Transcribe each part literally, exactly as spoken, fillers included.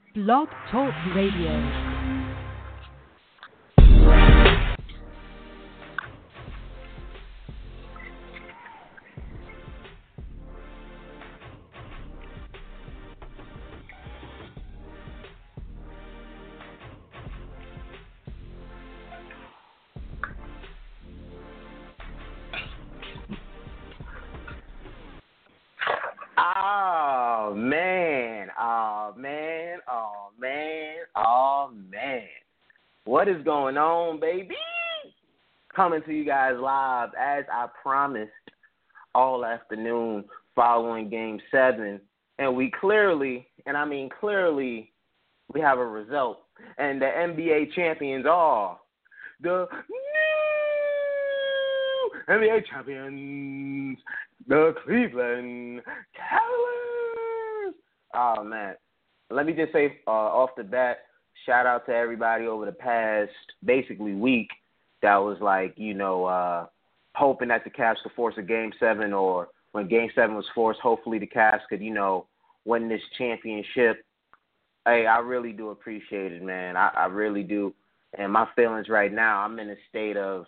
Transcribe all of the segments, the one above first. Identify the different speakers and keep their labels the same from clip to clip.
Speaker 1: Blog Talk Radio.
Speaker 2: Oh, man. Oh, man. Oh, man. Oh, man. What is going on, baby? Coming to you guys live as I promised all afternoon following Game seven. And we clearly, and I mean clearly, we have a result. And the N B A champions are the new N B A champions, the Cleveland Cavaliers. Oh, man. Let me just say uh, off the bat, shout out to everybody over the past basically week that was like, you know, uh, hoping that the Cavs could force a Game seven, or when Game seven was forced, hopefully the Cavs could, you know, win this championship. Hey, I really do appreciate it, man. I, I really do. And my feelings right now, I'm in a state of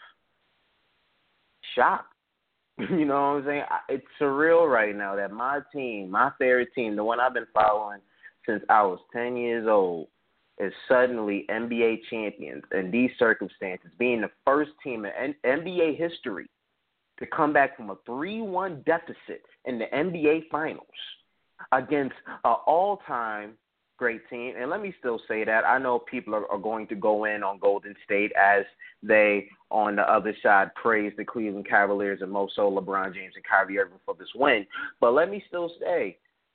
Speaker 2: shock. You know what I'm saying? It's surreal right now that my team, my favorite team, the one I've been following since I was ten years old, is suddenly N B A champions in these circumstances, being the first team in N B A history to come back from a three one deficit in the N B A Finals against an all-time great team. And let me still say that. I know people are, are going to go in on Golden State as they, on the other side, praise the Cleveland Cavaliers and most so LeBron James and Kyrie Irving for this win. But let me still say,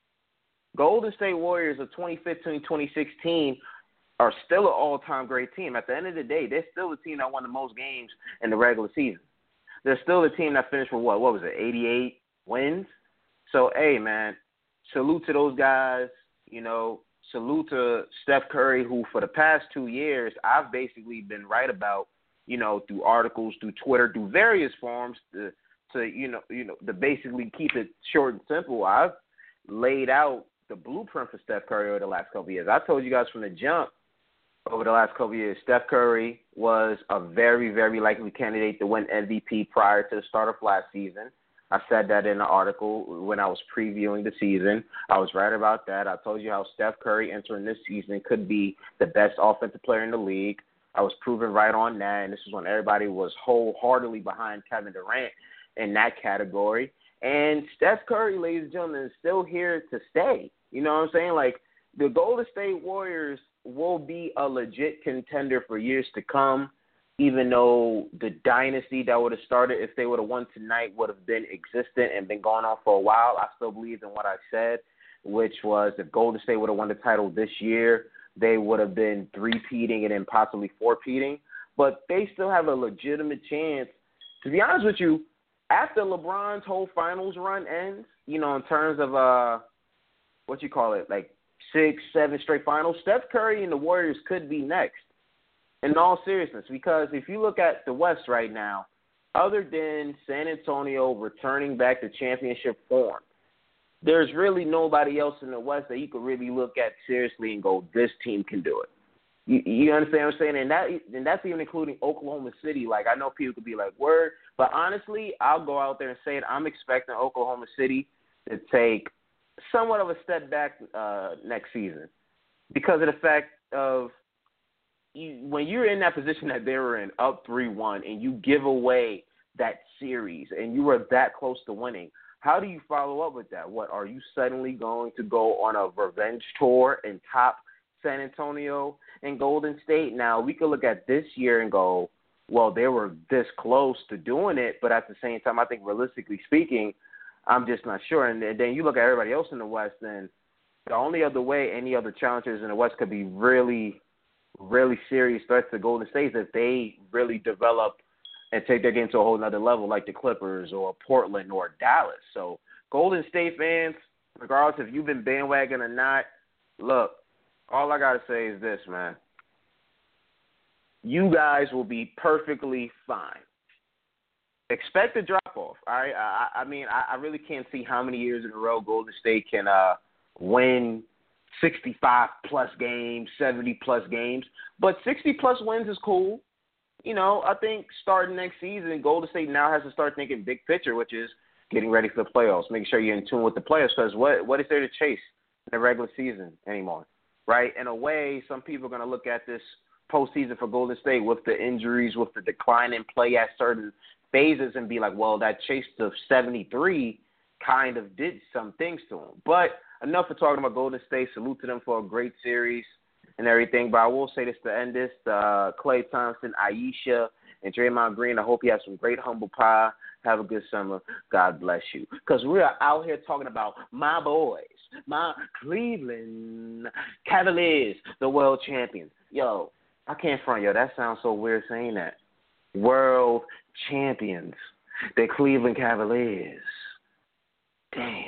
Speaker 2: Golden State Warriors of twenty fifteen twenty sixteen are still an all-time great team. At the end of the day, they're still the team that won the most games in the regular season. They're still the team that finished with what? What was it, eighty-eight wins? So, hey, man, salute to those guys. You know, salute to Steph Curry, who for the past two years I've basically been right about, you know, through articles, through Twitter, through various forms to, to you know, you know, to basically keep it short and simple. I've laid out the blueprint for Steph Curry over the last couple of years. I told you guys from the jump over the last couple of years, Steph Curry was a very, very likely candidate to win M V P prior to the start of last season. I said that in the article when I was previewing the season. I was right about that. I told you how Steph Curry entering this season could be the best offensive player in the league. I was proven right on that, and this is when everybody was wholeheartedly behind Kevin Durant in that category. And Steph Curry, ladies and gentlemen, is still here to stay. You know what I'm saying? Like, the Golden State Warriors will be a legit contender for years to come, even though the dynasty that would have started if they would have won tonight would have been existent and been going on for a while. I still believe in what I said, which was if Golden State would have won the title this year, they would have been three-peating and then possibly four-peating. But they still have a legitimate chance. To be honest with you, after LeBron's whole finals run ends, you know, in terms of, uh, what you call it, like six, seven straight finals, Steph Curry and the Warriors could be next, in all seriousness. Because if you look at the West right now, other than San Antonio returning back to championship form, there's really nobody else in the West that you could really look at seriously and go, this team can do it. You, you understand what I'm saying? And that and that's even including Oklahoma City. Like, I know people could be like, word. But honestly, I'll go out there and say it. I'm expecting Oklahoma City to take somewhat of a step back uh, next season because of the fact of you, when you're in that position that they were in, up three one, and you give away that series and you were that close to winning, how do you follow up with that? What, are you suddenly going to go on a revenge tour and top San Antonio and Golden State? Now, we could look at this year and go, well, they were this close to doing it, but at the same time, I think realistically speaking, I'm just not sure. And then you look at everybody else in the West, and the only other way any other challengers in the West could be really, really serious threats to Golden State is if they really develop and take their game to a whole nother level, like the Clippers or Portland or Dallas. So Golden State fans, regardless if you've been bandwagon or not, look, all I got to say is this, man. You guys will be perfectly fine. Expect a drop-off, all right? I, I mean, I, I really can't see how many years in a row Golden State can uh, win sixty-five plus games, seventy plus games, but sixty plus wins is cool. You know, I think starting next season, Golden State now has to start thinking big picture, which is getting ready for the playoffs, making sure you're in tune with the players, because what what is there to chase in the regular season anymore, right? In a way, some people are going to look at this postseason for Golden State with the injuries, with the decline in play at certain phases, and be like, well, that chase to seventy-three kind of did some things to them. But enough for talking about Golden State. Salute to them for a great series and everything. But I will say this to end this, uh, Klay Thompson, Ayesha, and Draymond Green, I hope you have some great humble pie. Have a good summer. God bless you. Because we are out here talking about my boys, my Cleveland Cavaliers, the world champions. Yo, I can't front, yo. That sounds so weird saying that. World champions, the Cleveland Cavaliers. Damn.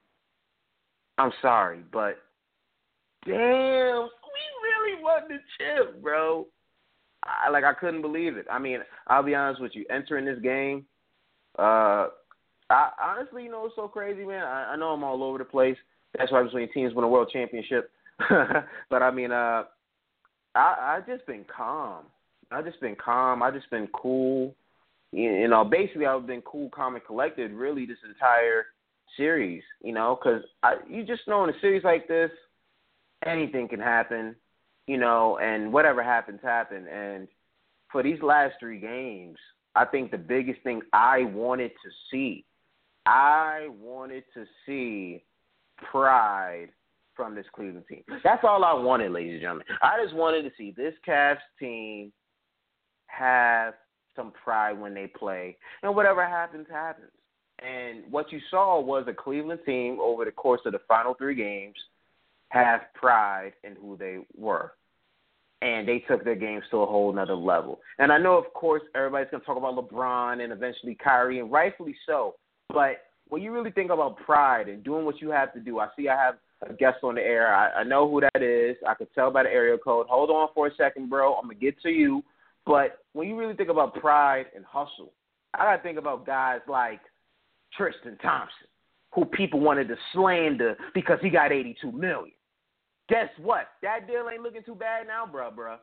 Speaker 2: I'm sorry, but damn, we really won the chip, bro. I, like, I couldn't believe it. I mean, I'll be honest with you. Entering this game, uh, I honestly, you know, it's so crazy, man. I, I know I'm all over the place. That's why between teams win a world championship. But, I mean, uh, I, I just been calm. I just been calm. I just been cool. You, you know, basically I've been cool, calm, and collected really this entire series, you know, because you just know in a series like this, anything can happen, you know, and whatever happens, happen. And for these last three games, I think the biggest thing I wanted to see, I wanted to see pride from this Cleveland team. That's all I wanted, ladies and gentlemen. I just wanted to see this Cavs team have some pride when they play, and whatever happens, happens. And what you saw was a Cleveland team over the course of the final three games have pride in who they were. And they took their games to a whole nother level. And I know, of course, everybody's going to talk about LeBron and eventually Kyrie, and rightfully so. But when you really think about pride and doing what you have to do, I see I have a guest on the air. I, I know who that is. I could tell by the area code. Hold on for a second, bro. I'm going to get to you. But when you really think about pride and hustle, I got to think about guys like Tristan Thompson, who people wanted to slander because he got eighty-two million dollars. Guess what? That deal ain't looking too bad now, bruh, bruh.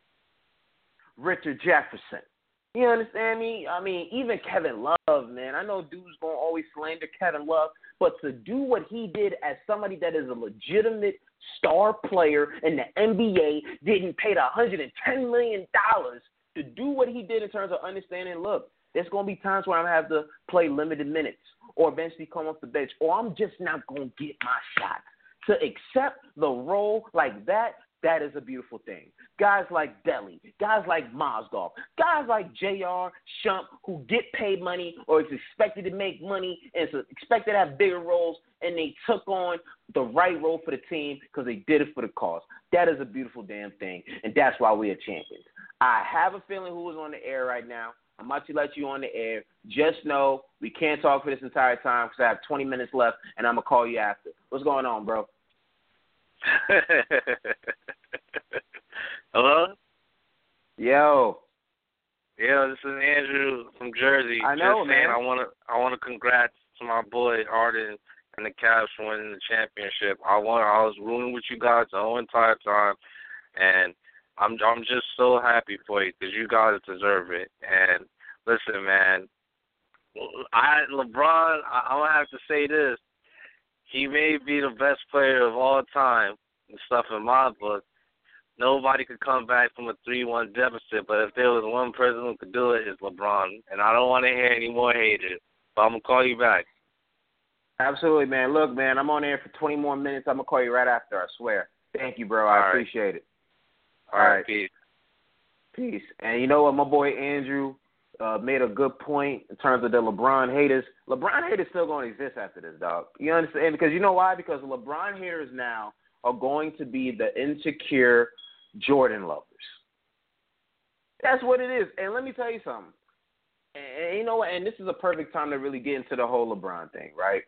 Speaker 2: Richard Jefferson. You understand me? I mean, even Kevin Love, man. I know dudes going to always slander Kevin Love, but to do what he did as somebody that is a legitimate star player in the N B A, getting paid one hundred ten million dollars to do what he did in terms of understanding, look, there's going to be times where I'm going to have to play limited minutes or eventually come off the bench, or I'm just not going to get my shots. To accept the role like that, that is a beautiful thing. Guys like Deli, guys like Mozgov, guys like J R, Shump, who get paid money or is expected to make money and is expected to have bigger roles, and they took on the right role for the team because they did it for the cause. That is a beautiful damn thing, and that's why we are champions. I have a feeling who is on the air right now. I'm about to let you on the air. Just know we can't talk for this entire time because I have twenty minutes left, and I'm going to call you after. What's going on, bro?
Speaker 3: Hello?
Speaker 2: Yo.
Speaker 3: Yo, this is Andrew from Jersey.
Speaker 2: I know,
Speaker 3: Just
Speaker 2: man.
Speaker 3: saying, I want to I want to congrats to my boy Arden and the Cavs for winning the championship. I want I was rooting with you guys the whole entire time, and I'm I'm just so happy for you because you guys deserve it. And listen, man, I LeBron, I, I'm gonna have to say this. He may be the best player of all time and stuff in my book. Nobody could come back from a three one deficit, but if there was one person who could do it, it's LeBron. And I don't want to hear any more haters, but I'm going to call you back.
Speaker 2: Absolutely, man. Look, man, I'm on air for twenty more minutes. I'm going to call you right after, I swear. Thank you, bro. I
Speaker 3: All
Speaker 2: appreciate
Speaker 3: right.
Speaker 2: it.
Speaker 3: All, All right, right, peace.
Speaker 2: Peace. And you know what, my boy Andrew uh, made a good point in terms of the LeBron haters. LeBron haters still going to exist after this, dog. You understand? Because you know why? Because LeBron haters now are going to be the insecure Jordan lovers. That's what it is. And let me tell you something. And, and you know what? And this is a perfect time to really get into the whole LeBron thing, right?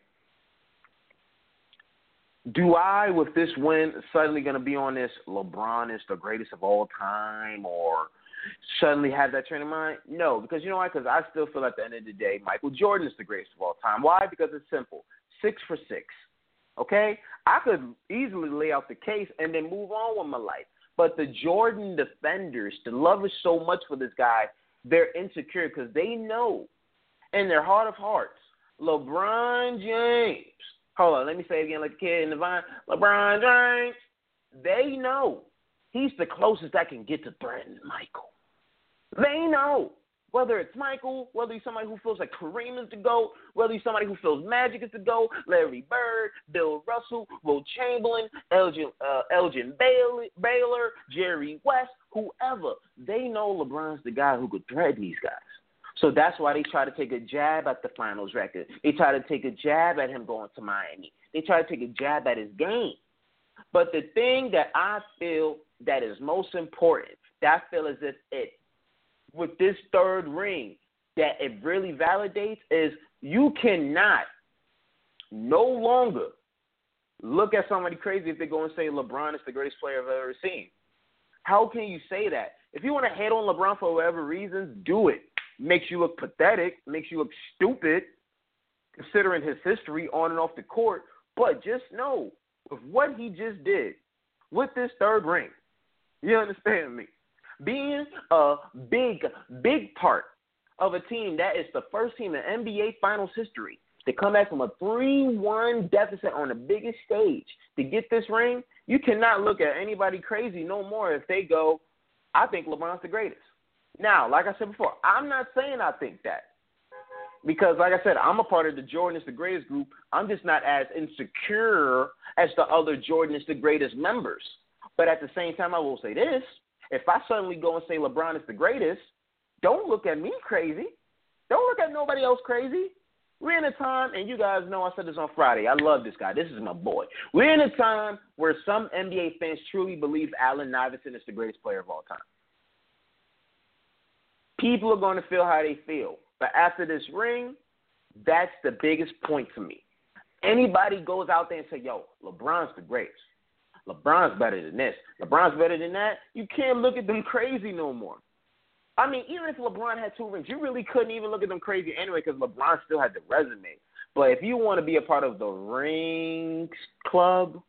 Speaker 2: Do I, with this win, suddenly going to be on this LeBron is the greatest of all time or suddenly have that train of mind? No, because you know why? Because I still feel at the end of the day, Michael Jordan is the greatest of all time. Why? Because it's simple. Six for six. okay? I could easily lay out the case and then move on with my life. But the Jordan defenders, the lovers so much for this guy, they're insecure because they know in their heart of hearts, LeBron James, hold on, let me say it again like the kid in the vine, LeBron James, they know he's the closest that can get to threatening Michael. They know. Whether it's Michael, whether he's somebody who feels like Kareem is the GOAT, whether he's somebody who feels Magic is the GOAT, Larry Bird, Bill Russell, Will Chamberlain, Elgin, uh, Elgin Baylor, Baylor, Jerry West, whoever, they know LeBron's the guy who could threaten these guys. So that's why they try to take a jab at the finals record. They try to take a jab at him going to Miami. They try to take a jab at his game. But the thing that I feel that is most important, that I feel as if it with this third ring that it really validates is you cannot no longer look at somebody crazy if they go and say LeBron is the greatest player I've ever seen. How can you say that? If you want to hate on LeBron for whatever reasons, do it. Makes you look pathetic, makes you look stupid, considering his history on and off the court. But just know, with what he just did with this third ring, you understand me? Being a big, big part of a team that is the first team in N B A Finals history to come back from a three one deficit on the biggest stage to get this ring, you cannot look at anybody crazy no more if they go, I think LeBron's the greatest. Now, like I said before, I'm not saying I think that. Because, like I said, I'm a part of the Jordan is the greatest group. I'm just not as insecure as the other Jordan is the greatest members. But at the same time, I will say this. If I suddenly go and say LeBron is the greatest, don't look at me crazy. Don't look at nobody else crazy. We're in a time, and you guys know I said this on Friday. I love this guy. This is my boy. We're in a time where some N B A fans truly believe Allen Iverson is the greatest player of all time. People are going to feel how they feel. But after this ring, that's the biggest point to me. Anybody goes out there and say, yo, LeBron's the greatest. LeBron's better than this. LeBron's better than that. You can't look at them crazy no more. I mean, even if LeBron had two rings, you really couldn't even look at them crazy anyway because LeBron still had the resume. But if you want to be a part of the rings club,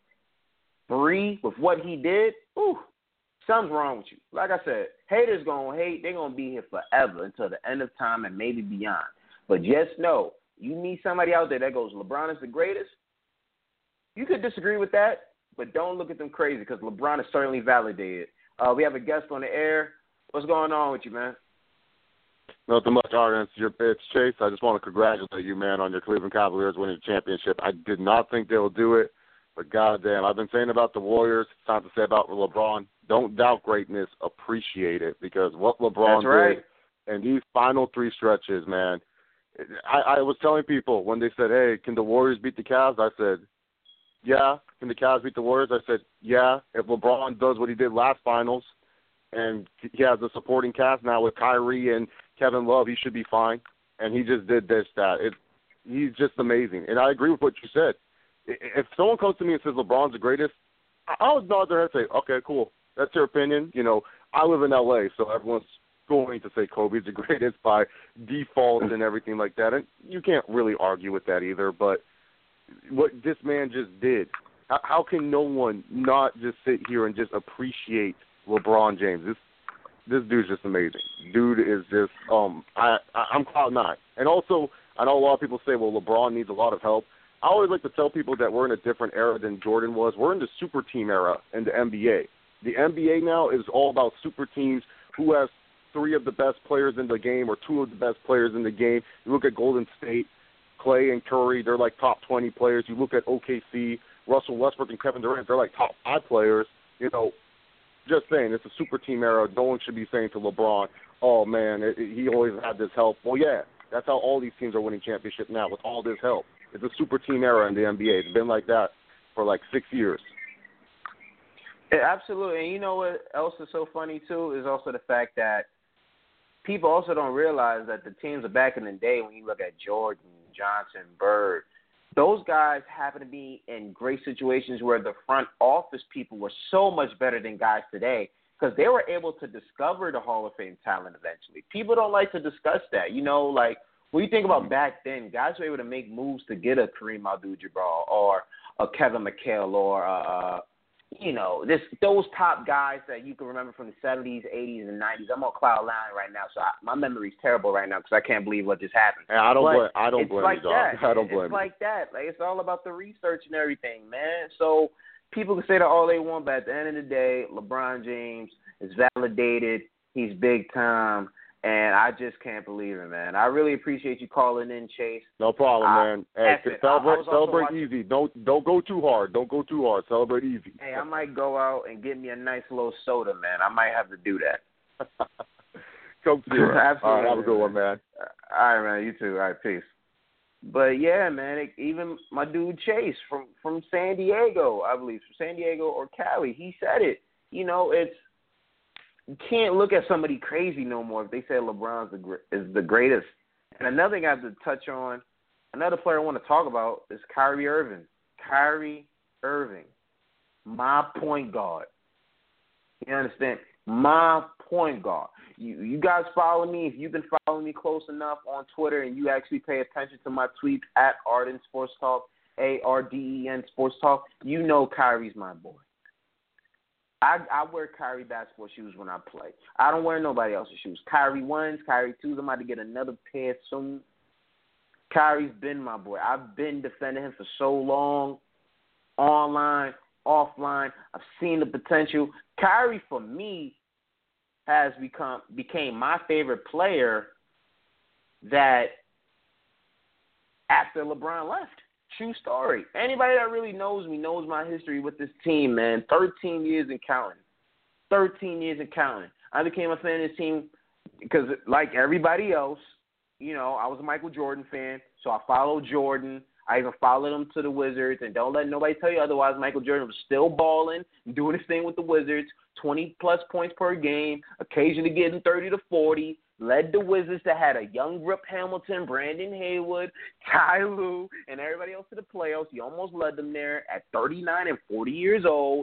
Speaker 2: three, with what he did, ooh, something's wrong with you. Like I said, haters going to hate. They're going to be here forever until the end of time and maybe beyond. But just know, you meet somebody out there that goes, LeBron is the greatest, you could disagree with that. But don't look at them crazy because LeBron is certainly validated. Uh, we have a guest on the air. What's going on with you, man?
Speaker 4: Nothing much, Arden. It's, your, it's Chase. I just want to congratulate you, man, on your Cleveland Cavaliers winning the championship. I did not think they would do it, but goddamn, I've been saying about the Warriors. It's time to say about LeBron. Don't doubt greatness. Appreciate it because what LeBron
Speaker 2: That's right.
Speaker 4: did in these final three stretches, man. I, I was telling people when they said, hey, can the Warriors beat the Cavs? I said, yeah. Can the Cavs beat the Warriors? I said, yeah. If LeBron does what he did last finals and he has a supporting cast now with Kyrie and Kevin Love, he should be fine. And he just did this, that. It, he's just amazing. And I agree with what you said. If someone comes to me and says LeBron's the greatest, I would nod their head and say, okay, cool. That's your opinion. You know, I live in L A, so everyone's going to say Kobe's the greatest by default and everything like that. And you can't really argue with that either. But what this man just did, how, how can no one not just sit here and just appreciate LeBron James? This this dude's just amazing. Dude is just um I, I I'm cloud nine. And also, I know a lot of people say, well, LeBron needs a lot of help. I always like to tell people that we're in a different era than Jordan was. We're in the super team era in the N B A. The N B A now is all about super teams. Who has three of the best players in the game or two of the best players in the game? You look at Golden State, Clay and Curry, they're like top twenty players. You look at O K C, Russell Westbrook and Kevin Durant, they're like top five players. You know, just saying, it's a super team era. No one should be saying to LeBron, oh, man, it, it, he always had this help. Well, yeah, that's how all these teams are winning championships now, with all this help. It's a super team era in the N B A. It's been like that for like six years.
Speaker 2: Yeah, absolutely. And you know what else is so funny, too, is also the fact that people also don't realize that the teams of back in the day, when you look at Jordan, Johnson, Bird, those guys happen to be in great situations where the front office people were so much better than guys today because they were able to discover the Hall of Fame talent eventually. People don't like to discuss that. You know, like when you think about back then, guys were able to make moves to get a Kareem Abdul-Jabbar or a Kevin McHale or uh, you know, this those top guys that you can remember from the seventies, eighties, and nineties. I'm on cloud nine right now, so I, my memory's terrible right now because I can't believe what just happened.
Speaker 4: Hey, I don't
Speaker 2: but
Speaker 4: blame. I don't
Speaker 2: it's
Speaker 4: blame
Speaker 2: like
Speaker 4: you, dog.
Speaker 2: that.
Speaker 4: I don't blame
Speaker 2: It's
Speaker 4: you.
Speaker 2: like that. Like it's all about the research and everything, man. So people can say that all they want, but at the end of the day, LeBron James is validated. He's big time. And I just can't believe it, man. I really appreciate you calling in, Chase.
Speaker 4: No problem,
Speaker 2: I,
Speaker 4: man. Hey,
Speaker 2: it.
Speaker 4: celebrate, celebrate
Speaker 2: watching,
Speaker 4: easy. Don't don't go too hard. Don't go too hard. Celebrate easy.
Speaker 2: Hey, I might go out and get me a nice little soda, man. I might have to do that.
Speaker 4: Come see it.
Speaker 2: Absolutely.
Speaker 4: All right, have a good one, man.
Speaker 2: All right, man. You too. All right, peace. But yeah, man. It, even my dude Chase from from San Diego, I believe, from San Diego or Cali, he said it. You know, it's. You can't look at somebody crazy no more if they say LeBron's the, is the greatest. And another thing I have to touch on, another player I want to talk about is Kyrie Irving. Kyrie Irving, my point guard. You understand? My point guard. You you guys follow me. If you've been following me close enough on Twitter and you actually pay attention to my tweets at Arden Sports Talk, A R D E N Sports Talk, you know Kyrie's my boy. I, I wear Kyrie basketball shoes when I play. I don't wear nobody else's shoes. Kyrie ones, Kyrie twos. I'm about to get another pair soon. Kyrie's been my boy. I've been defending him for so long, online, offline. I've seen the potential. Kyrie, for me, has become became my favorite player that after LeBron left. True story. Anybody that really knows me knows my history with this team, man. thirteen years and counting. thirteen years and counting. I became a fan of this team because, like everybody else, you know, I was a Michael Jordan fan, so I followed Jordan. I even followed him to the Wizards, and don't let nobody tell you otherwise. Michael Jordan was still balling, doing his thing with the Wizards, twenty-plus points per game, occasionally getting thirty to forty. Led the Wizards that had a young Rip Hamilton, Brandon Haywood, Ty Lue, and everybody else to the playoffs. He almost led them there at thirty-nine and forty years old.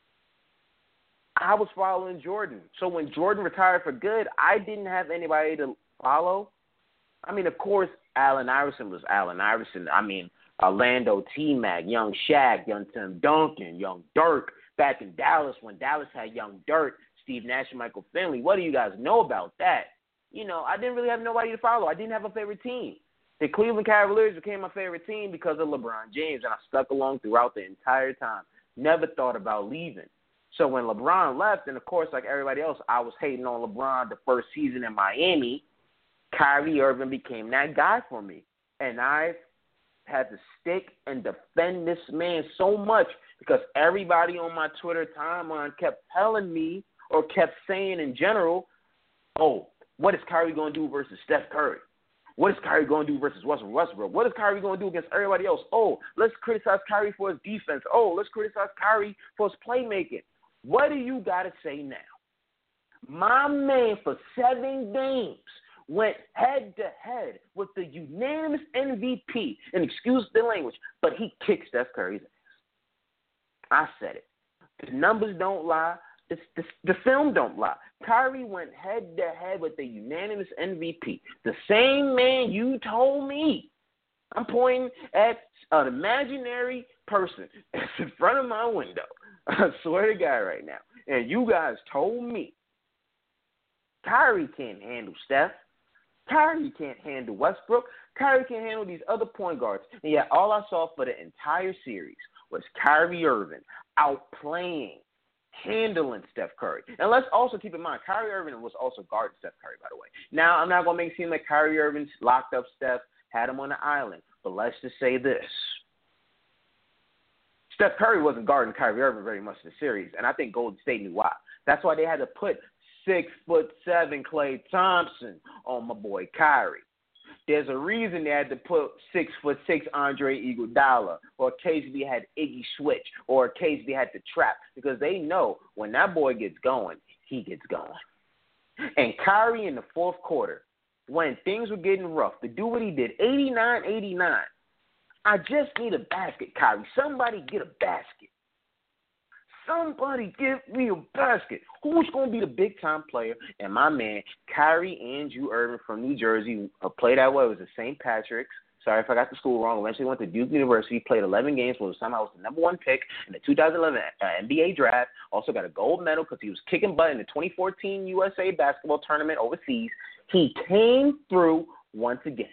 Speaker 2: I was following Jordan. So when Jordan retired for good, I didn't have anybody to follow. I mean, of course, Allen Iverson was Allen Iverson. I mean, Orlando T-Mac, young Shaq, young Tim Duncan, young Dirk. Back in Dallas when Dallas had young Dirk, Steve Nash, and Michael Finley. What do you guys know about that? You know, I didn't really have nobody to follow. I didn't have a favorite team. The Cleveland Cavaliers became my favorite team because of LeBron James, and I stuck along throughout the entire time. Never thought about leaving. So when LeBron left, and of course, like everybody else, I was hating on LeBron the first season in Miami, Kyrie Irving became that guy for me. And I had to stick and defend this man so much because everybody on my Twitter timeline kept telling me or kept saying in general, oh, what is Kyrie going to do versus Steph Curry? What is Kyrie going to do versus Russell Westbrook? What is Kyrie going to do against everybody else? Oh, let's criticize Kyrie for his defense. Oh, let's criticize Kyrie for his playmaking. What do you got to say now? My man for seven games went head-to-head with the unanimous M V P, and excuse the language, but he kicked Steph Curry's ass. I said it. The numbers don't lie. It's, the, the film don't lie. Kyrie went head-to-head with the unanimous M V P. The same man you told me. I'm pointing at an imaginary person that's in front of my window. I swear to God right now. And you guys told me Kyrie can't handle Steph. Kyrie can't handle Westbrook. Kyrie can't handle these other point guards. And yet all I saw for the entire series was Kyrie Irving outplaying, handling Steph Curry. And let's also keep in mind, Kyrie Irving was also guarding Steph Curry, by the way. Now, I'm not going to make it seem like Kyrie Irving locked up Steph, had him on the island. But let's just say this. Steph Curry wasn't guarding Kyrie Irving very much in the series, and I think Golden State knew why. That's why they had to put six foot seven Klay Thompson on my boy Kyrie. There's a reason they had to put six foot six Andre Iguodala, or occasionally had Iggy Switch, or occasionally had the Trap, because they know when that boy gets going, he gets going. And Kyrie in the fourth quarter, when things were getting rough, to do what he did, eighty-nine eighty-nine. I just need a basket, Kyrie. Somebody get a basket. Somebody give me a basket. Who's going to be the big-time player? And my man, Kyrie Andrew Irving from New Jersey, uh, played that way. It was at Saint Patrick's. Sorry if I got the school wrong. Eventually went to Duke University, played eleven games, was somehow was the number one pick in the two thousand eleven uh, N B A draft. Also got a gold medal because he was kicking butt in the twenty fourteen U S A basketball tournament overseas. He came through once again.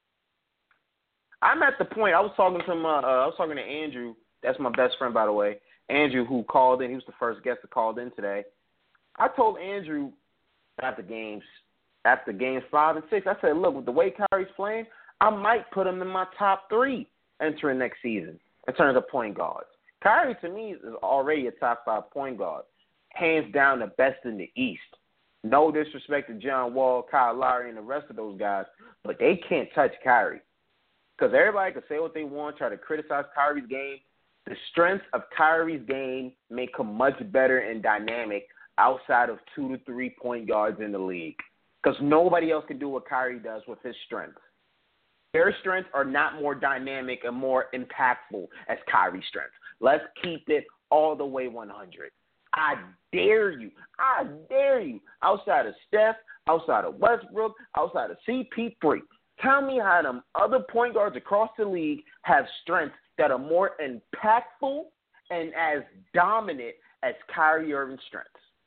Speaker 2: I'm at the point. I was talking to my, uh, I was talking to Andrew. That's my best friend, by the way. Andrew, who called in. He was the first guest that called in today. I told Andrew after games, after games five and six, I said, look, with the way Kyrie's playing, I might put him in my top three entering next season in terms of point guards. Kyrie, to me, is already a top five point guard. Hands down the best in the East. No disrespect to John Wall, Kyle Lowry, and the rest of those guys, but they can't touch Kyrie. Because everybody can say what they want, try to criticize Kyrie's game. The strengths of Kyrie's game make him much better and dynamic outside of two to three point guards in the league. Because nobody else can do what Kyrie does with his strengths. Their strengths are not more dynamic and more impactful as Kyrie's strengths. Let's keep it all the way one hundred. I dare you. I dare you. Outside of Steph, outside of Westbrook, outside of C P three, tell me how them other point guards across the league have strengths that are more impactful and as dominant as Kyrie Irving's strengths.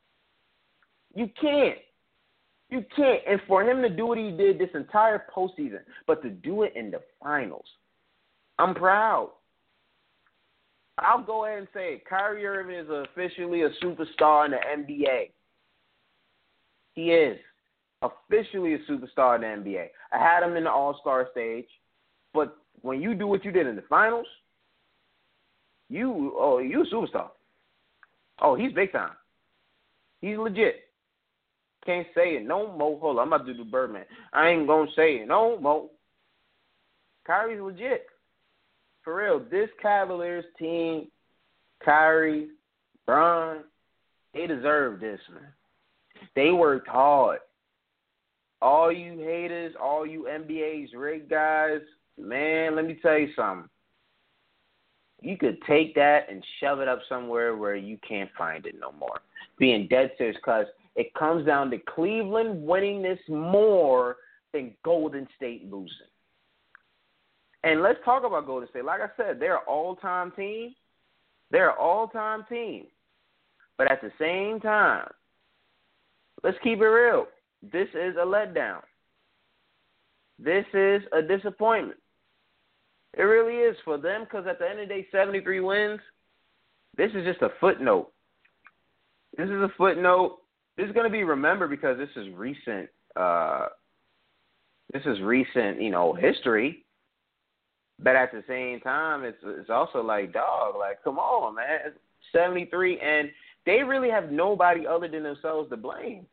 Speaker 2: You can't. You can't. And for him to do what he did this entire postseason, but to do it in the finals, I'm proud. I'll go ahead and say it. Kyrie Irving is officially a superstar in the N B A. He is officially a superstar in the N B A. I had him in the All-Star stage, but when you do what you did in the finals, you oh you a superstar. Oh, he's big time. He's legit. Can't say it no more. Hold on, I'm about to do the Birdman. I ain't gonna say it no more. Kyrie's legit. For real, this Cavaliers team, Kyrie, Bron, they deserve this, man. They worked hard. All you haters, all you N B A's rigged guys, man, let me tell you something. You could take that and shove it up somewhere where you can't find it no more. Being dead serious, because it comes down to Cleveland winning this more than Golden State losing. And let's talk about Golden State. Like I said, they're an all-time team. They're an all-time team. But at the same time, let's keep it real. This is a letdown. This is a disappointment. It really is for them because at the end of the day, seventy-three wins, this is just a footnote. This is a footnote. This is going to be remembered because this is recent. Uh, this is recent, you know, history. But at the same time, it's it's also like, dog, like, come on, man. It's seventy-three, and they really have nobody other than themselves to blame.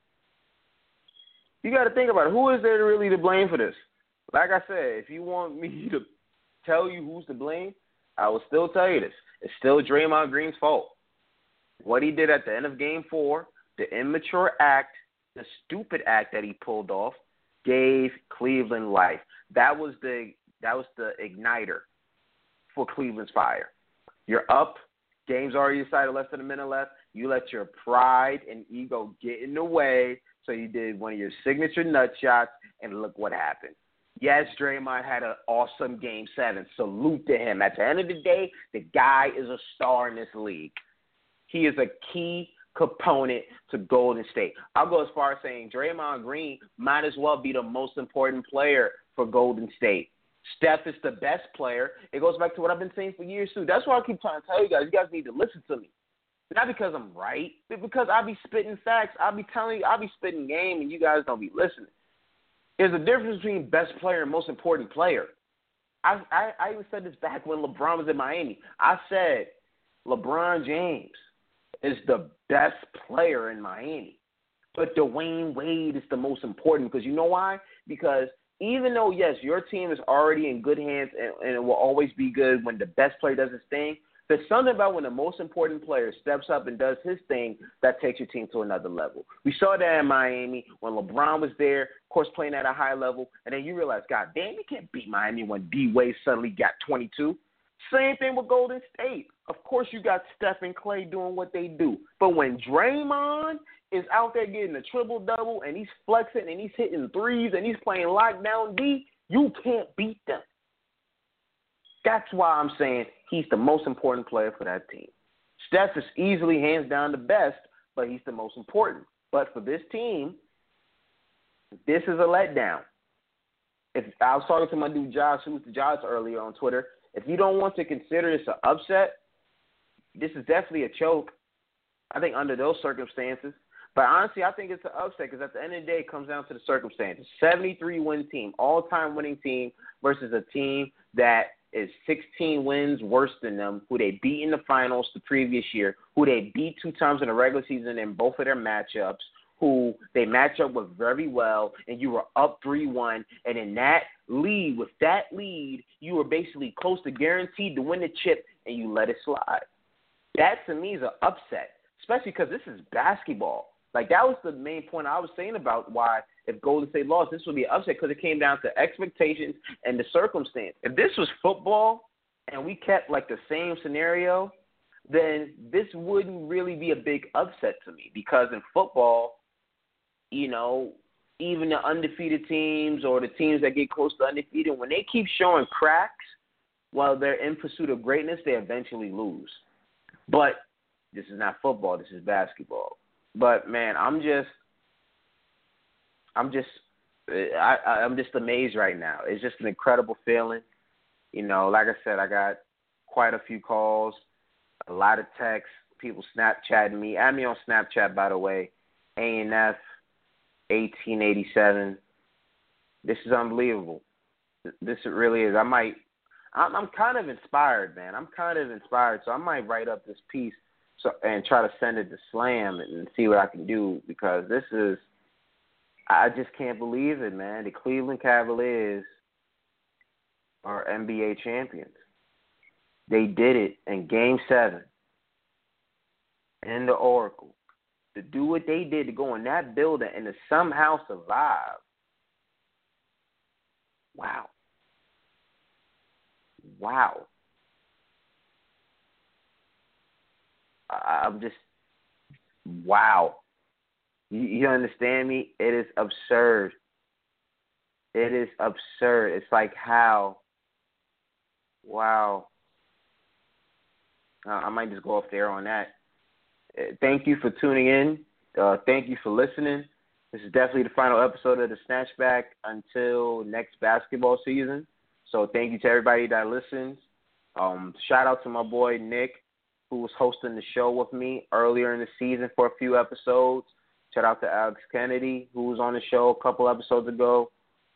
Speaker 2: You got to think about it. Who is there really to blame for this? Like I said, if you want me to tell you who's to blame, I will still tell you this. It's still Draymond Green's fault. What he did at the end of Game four, the immature act, the stupid act that he pulled off, gave Cleveland life. That was the that was the igniter for Cleveland's fire. You're up. Game's already decided, less than a minute left. You let your pride and ego get in the way, so you did one of your signature nut shots, and look what happened. Yes, Draymond had an awesome Game seven. Salute to him. At the end of the day, the guy is a star in this league. He is a key component to Golden State. I'll go as far as saying Draymond Green might as well be the most important player for Golden State. Steph is the best player. It goes back to what I've been saying for years, too. That's why I keep trying to tell you guys. You guys need to listen to me. Not because I'm right, but because I be spitting facts. I be telling you, I be spitting game, and you guys don't be listening. There's a difference between best player and most important player. I, I, I even said this back when LeBron was in Miami. I said LeBron James is the best player in Miami. But Dwayne Wade is the most important because you know why? Because even though, yes, your team is already in good hands and, and it will always be good when the best player does his thing, there's something about when the most important player steps up and does his thing that takes your team to another level. We saw that in Miami when LeBron was there, of course, playing at a high level, and then you realize, God damn, you can't beat Miami when D-Wade suddenly got twenty-two. Same thing with Golden State. Of course, you got Steph and Clay doing what they do. But when Draymond is out there getting a triple-double and he's flexing and he's hitting threes and he's playing lockdown D, you can't beat them. That's why I'm saying he's the most important player for that team. Steph is easily hands down the best, but he's the most important. But for this team, this is a letdown. If I was talking to my dude Josh, who was the Josh earlier on Twitter, if you don't want to consider this an upset, this is definitely a choke. I think under those circumstances. But honestly, I think it's an upset because at the end of the day, it comes down to the circumstances. seventy-three win team, all-time winning team versus a team that is sixteen wins worse than them, who they beat in the finals the previous year, who they beat two times in the regular season in both of their matchups, who they match up with very well, and you were up three one, and in that lead, with that lead, you were basically close to guaranteed to win the chip, and you let it slide. That, to me, is an upset, especially because this is basketball. Like, that was the main point I was saying about why if Golden State lost, this would be an upset because it came down to expectations and the circumstance. If this was football and we kept, like, the same scenario, then this wouldn't really be a big upset to me because in football, you know, even the undefeated teams or the teams that get close to undefeated, when they keep showing cracks while they're in pursuit of greatness, they eventually lose. But this is not football. This is basketball. But, man, I'm just I'm just I, I'm just amazed right now. It's just an incredible feeling. You know, like I said, I got quite a few calls, a lot of texts, people Snapchatting me. Add me on Snapchat, by the way, A N F eighteen eighty-seven. This is unbelievable. This really is. I might I'm, I'm kind of inspired, man. I'm kind of inspired, so I might write up this piece so and try to send it to Slam and see what I can do because this is, I just can't believe it, man. The Cleveland Cavaliers are N B A champions. They did it in Game seven in the Oracle. To do what they did, to go in that building and to somehow survive. Wow. Wow. I'm just, wow. You, you understand me? It is absurd. It is absurd. It's like how, wow. Uh, I might just go off there on that. Uh, thank you for tuning in. Uh, thank you for listening. This is definitely the final episode of the Snatchback until next basketball season. So thank you to everybody that listens. Um, shout out to my boy Nick, who was hosting the show with me earlier in the season for a few episodes. Shout out to Alex Kennedy, who was on the show a couple episodes ago.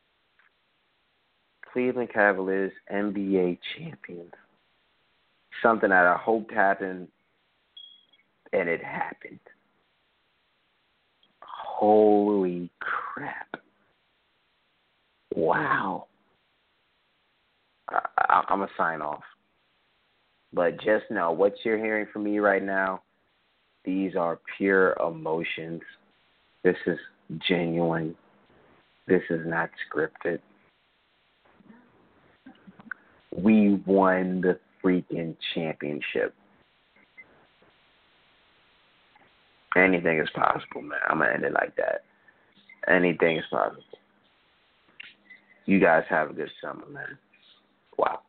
Speaker 2: Cleveland Cavaliers N B A champions. Something that I hoped happened, and it happened. Holy crap. Wow. I, I, I'm going to sign off. But just know what you're hearing from me right now, these are pure emotions. This is genuine. This is not scripted. We won the freaking championship. Anything is possible, man. I'm going to end it like that. Anything is possible. You guys have a good summer, man. Wow.